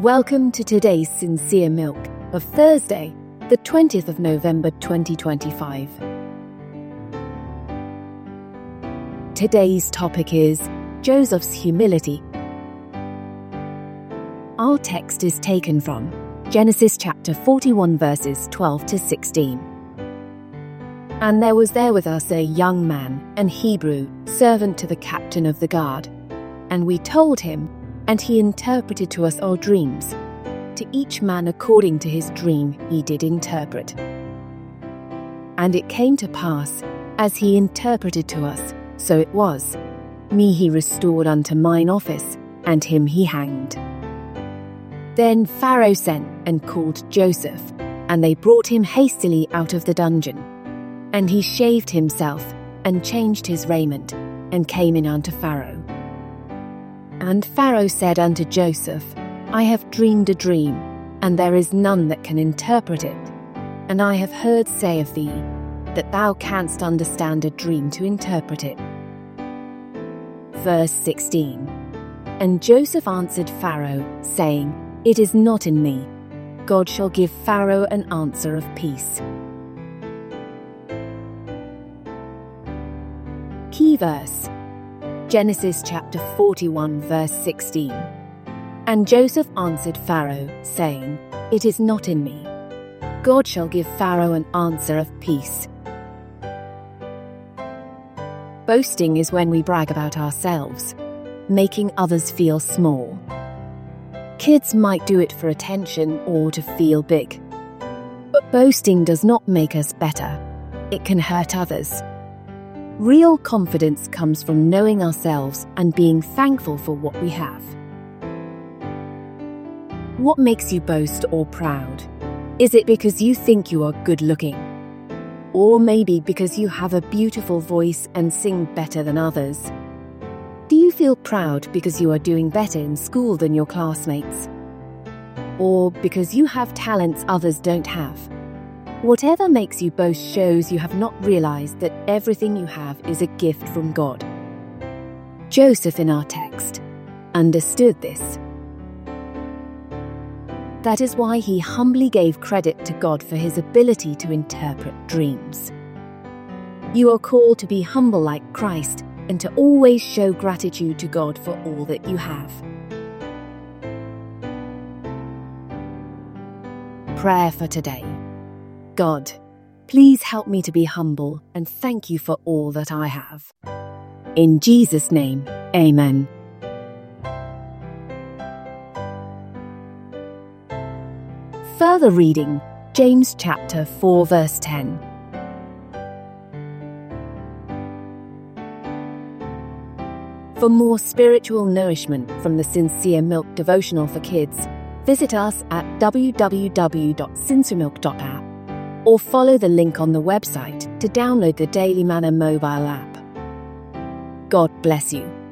Welcome to today's Sincere Milk of Thursday, the 20th of November 2025. Today's topic is Joseph's humility. Our text is taken from Genesis chapter 41 verses 12 to 16. And there was there with us a young man, an Hebrew, servant to the captain of the guard. And we told him, and he interpreted to us our dreams. To each man according to his dream he did interpret. And it came to pass, as he interpreted to us, so it was. Me he restored unto mine office, and him he hanged. Then Pharaoh sent and called Joseph, and they brought him hastily out of the dungeon. And he shaved himself, and changed his raiment, and came in unto Pharaoh. And Pharaoh said unto Joseph, I have dreamed a dream, and there is none that can interpret it. And I have heard say of thee, that thou canst understand a dream to interpret it. Verse 16. And Joseph answered Pharaoh, saying, It is not in me. God shall give Pharaoh an answer of peace. Key verse. Genesis chapter 41 verse 16. And Joseph answered Pharaoh, saying, It is not in me. God shall give Pharaoh an answer of peace. Boasting is when we brag about ourselves, making others feel small. Kids might do it for attention or to feel big. But boasting does not make us better. It can hurt others. Real confidence comes from knowing ourselves and being thankful for what we have. What makes you boast or proud? Is it because you think you are good looking? Or maybe because you have a beautiful voice and sing better than others? Do you feel proud because you are doing better in school than your classmates? Or because you have talents others don't have? Whatever makes you boast shows you have not realized that everything you have is a gift from God. Joseph in our text understood this. That is why he humbly gave credit to God for his ability to interpret dreams. You are called to be humble like Christ and to always show gratitude to God for all that you have. Prayer for today. God, please help me to be humble and thank you for all that I have. In Jesus' name, amen. Further reading, James chapter 4 verse 10. For more spiritual nourishment from the Sincere Milk devotional for kids, visit us at www.sinceremilk.app or follow the link on the website to download the Daily Manna mobile app. God bless you.